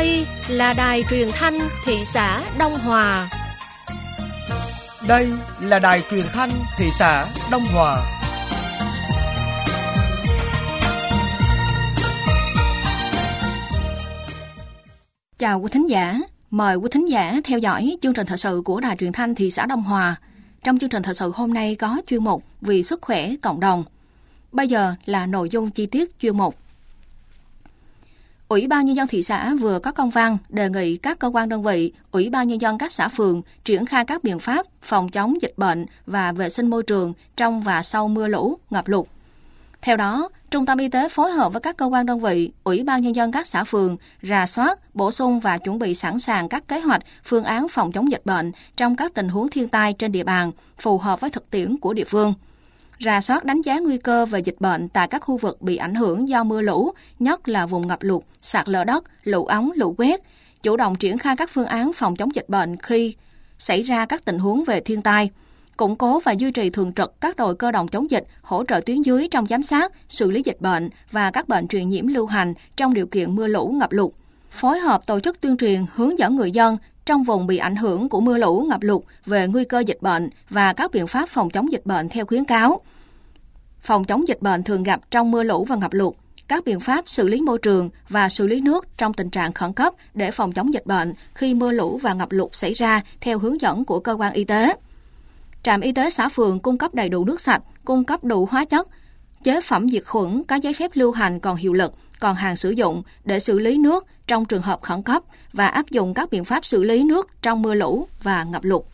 Đây là đài truyền thanh thị xã Đông Hòa. Đây là đài truyền thanh thị xã Đông Hòa. Chào quý thính giả, mời quý thính giả theo dõi chương trình thời sự của đài truyền thanh thị xã Đông Hòa. Trong chương trình thời sự hôm nay có chuyên mục Vì sức khỏe cộng đồng. Bây giờ là nội dung chi tiết chuyên mục. Ủy ban Nhân dân thị xã vừa có công văn đề nghị các cơ quan đơn vị, Ủy ban Nhân dân các xã phường triển khai các biện pháp phòng chống dịch bệnh và vệ sinh môi trường trong và sau mưa lũ, ngập lụt. Theo đó, Trung tâm Y tế phối hợp với các cơ quan đơn vị, Ủy ban Nhân dân các xã phường rà soát, bổ sung và chuẩn bị sẵn sàng các kế hoạch, phương án phòng chống dịch bệnh trong các tình huống thiên tai trên địa bàn, phù hợp với thực tiễn của địa phương. Rà soát đánh giá nguy cơ về dịch bệnh tại các khu vực bị ảnh hưởng do mưa lũ, nhất là vùng ngập lụt, sạt lở đất, lũ ống, lũ quét, chủ động triển khai các phương án phòng chống dịch bệnh khi xảy ra các tình huống về thiên tai, củng cố và duy trì thường trực các đội cơ động chống dịch, hỗ trợ tuyến dưới trong giám sát, xử lý dịch bệnh và các bệnh truyền nhiễm lưu hành trong điều kiện mưa lũ ngập lụt. Phối hợp tổ chức tuyên truyền hướng dẫn người dân trong vùng bị ảnh hưởng của mưa lũ ngập lụt về nguy cơ dịch bệnh và các biện pháp phòng chống dịch bệnh theo khuyến cáo. Phòng chống dịch bệnh thường gặp trong mưa lũ và ngập lụt, các biện pháp xử lý môi trường và xử lý nước trong tình trạng khẩn cấp để phòng chống dịch bệnh khi mưa lũ và ngập lụt xảy ra theo hướng dẫn của cơ quan y tế. Trạm y tế xã phường cung cấp đầy đủ nước sạch, cung cấp đủ hóa chất, chế phẩm diệt khuẩn có giấy phép lưu hành còn hiệu lực, còn hàng sử dụng để xử lý nước trong trường hợp khẩn cấp và áp dụng các biện pháp xử lý nước trong mưa lũ và ngập lụt.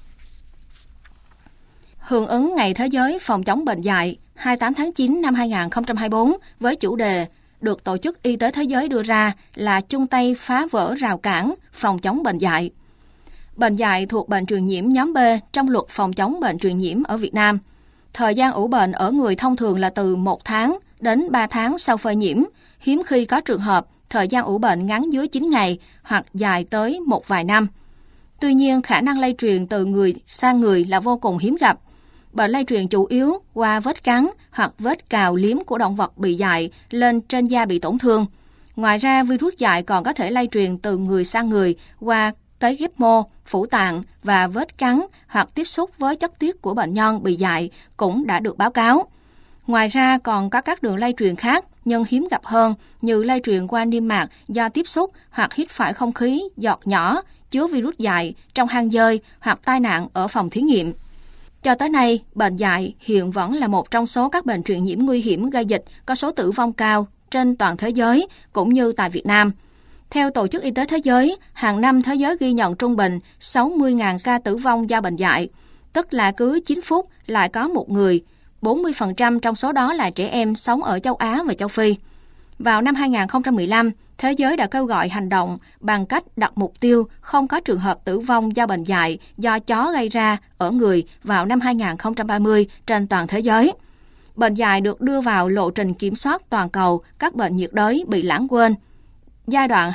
Hưởng ứng Ngày Thế giới phòng chống bệnh dại 28 tháng 9 năm 2024 với chủ đề được Tổ chức Y tế Thế giới đưa ra là chung tay phá vỡ rào cản phòng chống bệnh dại. Bệnh dại thuộc bệnh truyền nhiễm nhóm B trong luật phòng chống bệnh truyền nhiễm ở Việt Nam. Thời gian ủ bệnh ở người thông thường là từ 1 tháng đến 3 tháng sau phơi nhiễm, hiếm khi có trường hợp thời gian ủ bệnh ngắn dưới 9 ngày hoặc dài tới một vài năm. Tuy nhiên, khả năng lây truyền từ người sang người là vô cùng hiếm gặp. Bệnh lây truyền chủ yếu qua vết cắn hoặc vết cào liếm của động vật bị dại lên trên da bị tổn thương. Ngoài ra, virus dại còn có thể lây truyền từ người sang người qua cấy ghép mô, phủ tạng và vết cắn hoặc tiếp xúc với chất tiết của bệnh nhân bị dại cũng đã được báo cáo. Ngoài ra còn có các đường lây truyền khác nhưng hiếm gặp hơn như lây truyền qua niêm mạc do tiếp xúc hoặc hít phải không khí giọt nhỏ chứa virus dại trong hang dơi hoặc tai nạn ở phòng thí nghiệm. Cho tới nay, bệnh dại hiện vẫn là một trong số các bệnh truyền nhiễm nguy hiểm gây dịch có số tử vong cao trên toàn thế giới cũng như tại Việt Nam. Theo Tổ chức Y tế Thế giới, hàng năm thế giới ghi nhận trung bình 60.000 ca tử vong do bệnh dại, tức là cứ 9 phút lại có một người, 40% trong số đó là trẻ em sống ở châu Á và châu Phi. Vào năm 2015, thế giới đã kêu gọi hành động bằng cách đặt mục tiêu không có trường hợp tử vong do bệnh dại do chó gây ra ở người vào năm 2030 trên toàn thế giới. Bệnh dại được đưa vào lộ trình kiểm soát toàn cầu các bệnh nhiệt đới bị lãng quên giai đoạn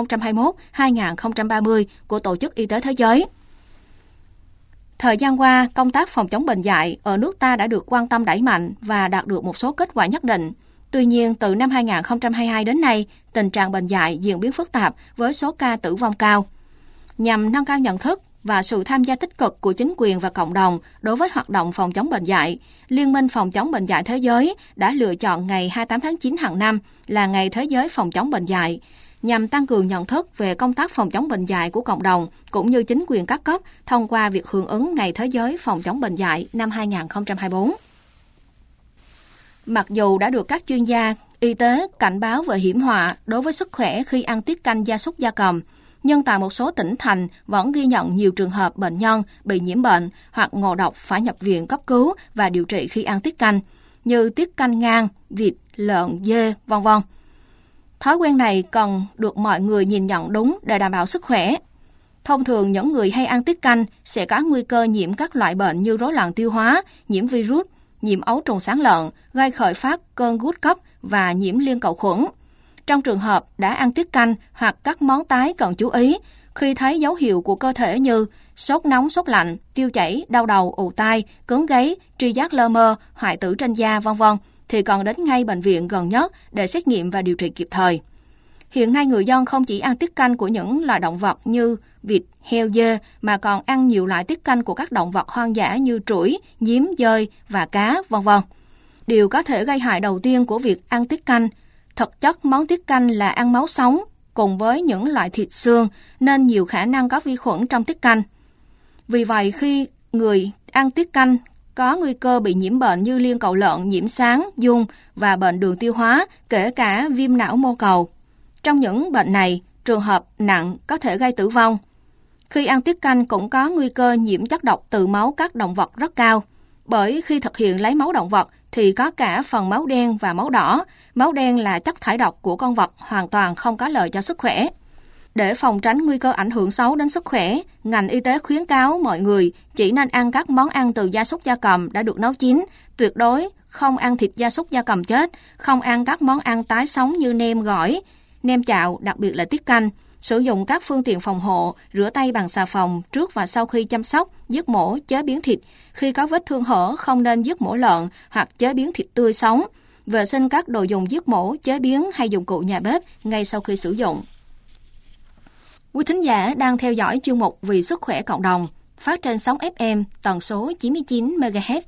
2021-2030 của Tổ chức Y tế Thế giới. Thời gian qua, công tác phòng chống bệnh dại ở nước ta đã được quan tâm đẩy mạnh và đạt được một số kết quả nhất định. Tuy nhiên, từ năm 2022 đến nay, tình trạng bệnh dại diễn biến phức tạp với số ca tử vong cao. Nhằm nâng cao nhận thức và sự tham gia tích cực của chính quyền và cộng đồng đối với hoạt động phòng chống bệnh dại, Liên minh phòng chống bệnh dại thế giới đã lựa chọn ngày 28 tháng 9 hàng năm là Ngày Thế giới phòng chống bệnh dại, nhằm tăng cường nhận thức về công tác phòng chống bệnh dại của cộng đồng cũng như chính quyền các cấp thông qua việc hưởng ứng Ngày Thế giới phòng chống bệnh dại năm 2024. Mặc dù đã được các chuyên gia y tế cảnh báo về hiểm họa đối với sức khỏe khi ăn tiết canh gia súc gia cầm, nhưng tại một số tỉnh thành vẫn ghi nhận nhiều trường hợp bệnh nhân bị nhiễm bệnh hoặc ngộ độc phải nhập viện cấp cứu và điều trị khi ăn tiết canh, như tiết canh ngan, vịt, lợn, dê, v.v. Thói quen này cần được mọi người nhìn nhận đúng để đảm bảo sức khỏe. Thông thường, những người hay ăn tiết canh sẽ có nguy cơ nhiễm các loại bệnh như rối loạn tiêu hóa, nhiễm virus, nhiễm ấu trùng sán lợn, gây khởi phát cơn gút cấp và nhiễm liên cầu khuẩn. Trong trường hợp đã ăn tiết canh hoặc các món tái cần chú ý, khi thấy dấu hiệu của cơ thể như sốt nóng, sốt lạnh, tiêu chảy, đau đầu, ù tai, cứng gáy, tri giác lơ mơ, hoại tử trên da, v.v. thì cần đến ngay bệnh viện gần nhất để xét nghiệm và điều trị kịp thời. Hiện nay người dân không chỉ ăn tiết canh của những loài động vật như vịt, heo, dê mà còn ăn nhiều loại tiết canh của các động vật hoang dã như trũi, nhím, dơi và cá, v.v. Điều có thể gây hại đầu tiên của việc ăn tiết canh, thực chất món tiết canh là ăn máu sống cùng với những loại thịt xương nên nhiều khả năng có vi khuẩn trong tiết canh. Vì vậy khi người ăn tiết canh có nguy cơ bị nhiễm bệnh như liên cầu lợn, nhiễm sáng, giun và bệnh đường tiêu hóa, kể cả viêm não mô cầu. Trong những bệnh này, trường hợp nặng có thể gây tử vong. Khi ăn tiết canh cũng có nguy cơ nhiễm chất độc từ máu các động vật rất cao. Bởi khi thực hiện lấy máu động vật thì có cả phần máu đen và máu đỏ. Máu đen là chất thải độc của con vật hoàn toàn không có lợi cho sức khỏe. Để phòng tránh nguy cơ ảnh hưởng xấu đến sức khỏe, ngành y tế khuyến cáo mọi người chỉ nên ăn các món ăn từ gia súc gia cầm đã được nấu chín, tuyệt đối không ăn thịt gia súc gia cầm chết, không ăn các món ăn tái sống như nem gỏi, nem chạo, đặc biệt là tiết canh, sử dụng các phương tiện phòng hộ, rửa tay bằng xà phòng trước và sau khi chăm sóc, giết mổ, chế biến thịt. Khi có vết thương hở không nên giết mổ lợn hoặc chế biến thịt tươi sống. Vệ sinh các đồ dùng giết mổ, chế biến hay dụng cụ nhà bếp ngay sau khi sử dụng. Quý thính giả đang theo dõi chuyên mục Vì sức khỏe cộng đồng, phát trên sóng FM tần số 99 MHz.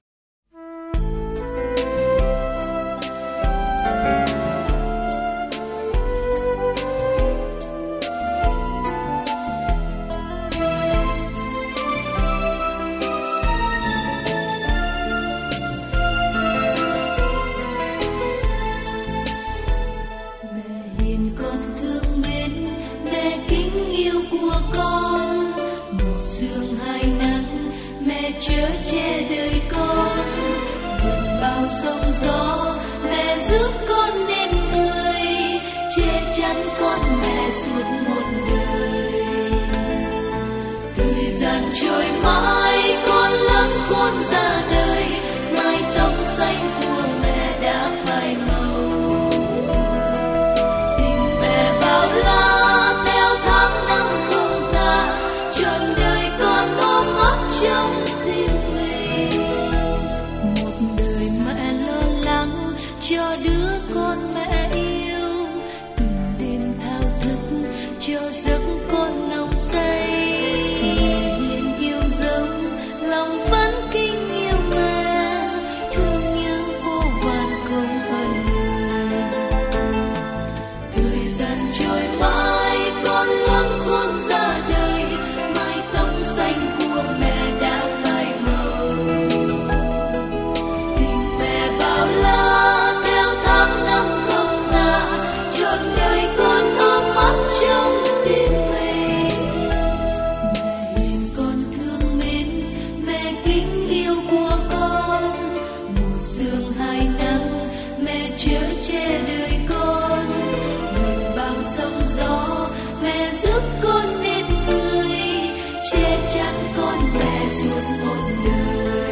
Chở che đời con vượt bao sóng gió, mẹ giúp con nên người che chắn con mẹ suốt một đời. Thời gian trôi mãi con lớn khôn ra đời, mái tóc xanh của mẹ đã phai màu. Tình mẹ bao la theo tháng năm không già, trọn đời con ôm ấp trong cho đứa con mẹ yêu, từng đêm thao thức cho giấc con nồng say. Mẹ hiền yêu dấu, lòng vẫn kính yêu mẹ, thương như vô vàn công ơn người. Thời gian trôi mãi con lớn khôn ra đời, mái tóc xanh của mẹ đã phai màu. Tình mẹ bao la trong tim mình. Mẹ hiền con thương mến, mẹ kính yêu của con. Một sương hai nắng, mẹ chở che đời con. Vượt bao sóng gió, mẹ giúp con nên người che chắn con mẹ suốt một đời.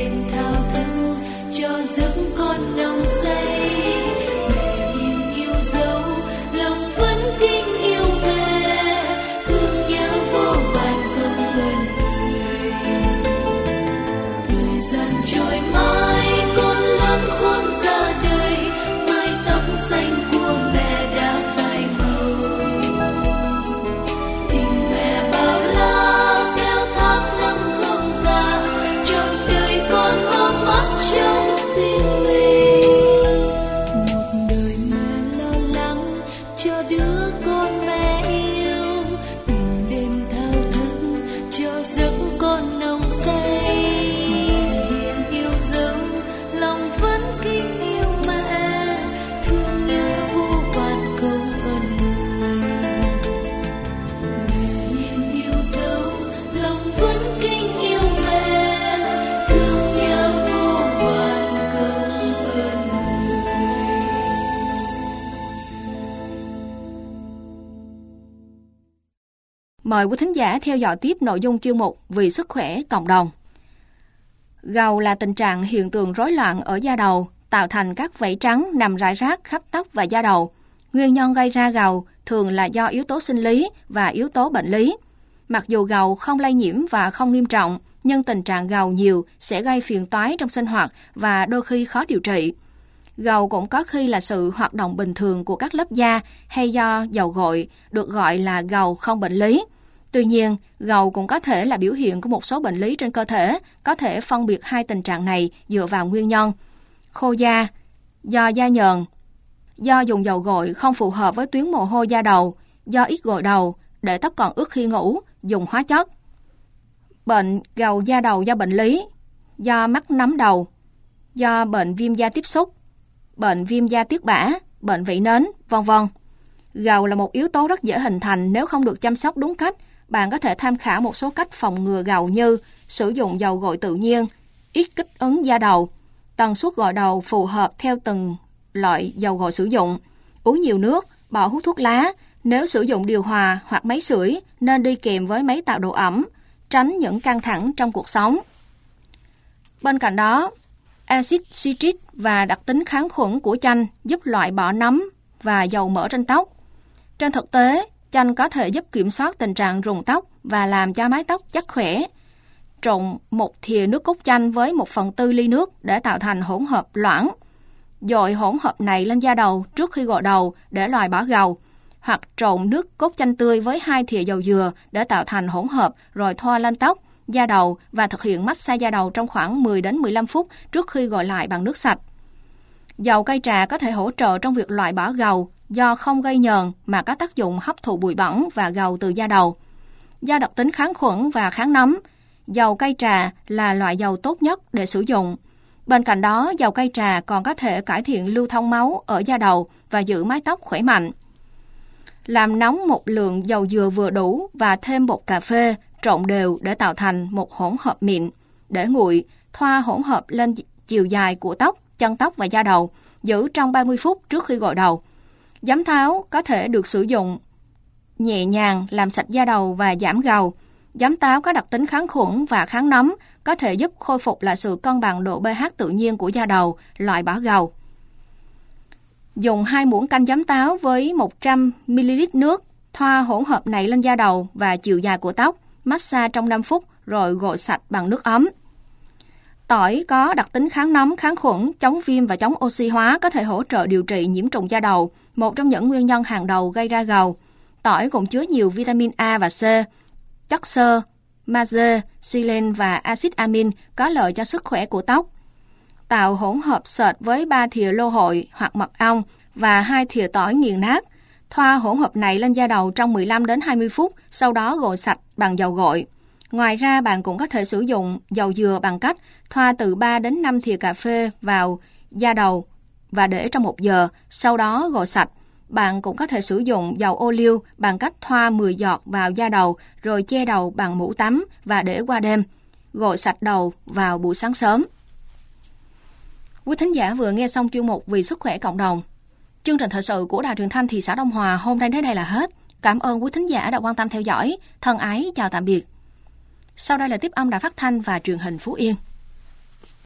Con nồng say, mẹ hiền yêu Mời quý thính giả theo dõi tiếp nội dung chuyên mục Vì sức khỏe cộng đồng. Gầu là tình trạng hiện tượng rối loạn ở da đầu, tạo thành các vảy trắng nằm rải rác khắp tóc và da đầu. Nguyên nhân gây ra gầu thường là do yếu tố sinh lý và yếu tố bệnh lý. Mặc dù gầu không lây nhiễm và không nghiêm trọng, nhưng tình trạng gầu nhiều sẽ gây phiền toái trong sinh hoạt và đôi khi khó điều trị. Gầu cũng có khi là sự hoạt động bình thường của các lớp da hay do dầu gội, được gọi là gầu không bệnh lý. Tuy nhiên, gầu cũng có thể là biểu hiện của một số bệnh lý trên cơ thể, có thể phân biệt hai tình trạng này dựa vào nguyên nhân. Khô da, do da nhờn, do dùng dầu gội không phù hợp với tuyến mồ hôi da đầu, do ít gội đầu, để tóc còn ướt khi ngủ, dùng hóa chất. Bệnh gầu da đầu do bệnh lý, do mắc nấm đầu, do bệnh viêm da tiếp xúc, bệnh viêm da tiết bã, bệnh vảy nến, v.v. Gầu là một yếu tố rất dễ hình thành nếu không được chăm sóc đúng cách. Bạn có thể tham khảo một số cách phòng ngừa gầu như sử dụng dầu gội tự nhiên, ít kích ứng da đầu, tần suất gội đầu phù hợp theo từng loại dầu gội sử dụng, uống nhiều nước, bỏ hút thuốc lá. Nếu sử dụng điều hòa hoặc máy sưởi nên đi kèm với máy tạo độ ẩm, tránh những căng thẳng trong cuộc sống. Bên cạnh đó, axit citric và đặc tính kháng khuẩn của chanh giúp loại bỏ nấm và dầu mỡ trên tóc. Trên thực tế, chanh có thể giúp kiểm soát tình trạng rụng tóc và làm cho mái tóc chắc khỏe. Trộn một thìa nước cốt chanh với 1/4 ly nước để tạo thành hỗn hợp loãng. Dội hỗn hợp này lên da đầu trước khi gội đầu để loại bỏ gầu, hoặc trộn nước cốt chanh tươi với 2 thìa dầu dừa để tạo thành hỗn hợp rồi thoa lên tóc, da đầu và thực hiện massage da đầu trong khoảng 10 đến 15 phút trước khi gội lại bằng nước sạch. Dầu cây trà có thể hỗ trợ trong việc loại bỏ gầu do không gây nhờn mà có tác dụng hấp thụ bụi bẩn và gầu từ da đầu. Do đặc tính kháng khuẩn và kháng nấm, dầu cây trà là loại dầu tốt nhất để sử dụng. Bên cạnh đó, dầu cây trà còn có thể cải thiện lưu thông máu ở da đầu và giữ mái tóc khỏe mạnh. Làm nóng một lượng dầu dừa vừa đủ và thêm bột cà phê, trộn đều để tạo thành một hỗn hợp mịn. Để nguội, thoa hỗn hợp lên chiều dài của tóc, chân tóc và da đầu, giữ trong 30 phút trước khi gội đầu. Giấm táo có thể được sử dụng nhẹ nhàng làm sạch da đầu và giảm gầu. Giấm táo có đặc tính kháng khuẩn và kháng nấm, có thể giúp khôi phục lại sự cân bằng độ pH tự nhiên của da đầu, loại bỏ gầu. Dùng 2 muỗng canh giấm táo với 100 ml nước, thoa hỗn hợp này lên da đầu và chiều dài của tóc, massage trong 5 phút rồi gội sạch bằng nước ấm. Tỏi có đặc tính kháng nấm, kháng khuẩn, chống viêm và chống oxy hóa, có thể hỗ trợ điều trị nhiễm trùng da đầu, một trong những nguyên nhân hàng đầu gây ra gầu. Tỏi cũng chứa nhiều vitamin A và C, chất xơ, magie, selen và axit amin có lợi cho sức khỏe của tóc. Tạo hỗn hợp sệt với 3 thìa lô hội hoặc mật ong và 2 thìa tỏi nghiền nát. Thoa hỗn hợp này lên da đầu trong 15 đến 20 phút, sau đó gội sạch bằng dầu gội. Ngoài ra, bạn cũng có thể sử dụng dầu dừa bằng cách thoa từ 3 đến 5 thìa cà phê vào da đầu và để trong 1 giờ, sau đó gội sạch. Bạn cũng có thể sử dụng dầu ô liu bằng cách thoa 10 giọt vào da đầu rồi che đầu bằng mũ tắm và để qua đêm. Gội sạch đầu vào buổi sáng sớm. Quý thính giả vừa nghe xong chuyên mục Vì sức khỏe cộng đồng. Chương trình thời sự của Đài Truyền thanh thị xã Đông Hòa hôm nay đến đây là hết. Cảm ơn quý thính giả đã quan tâm theo dõi. Thân ái chào tạm biệt. Sau đây là tiếp âm Đài Phát thanh và Truyền hình Phú Yên.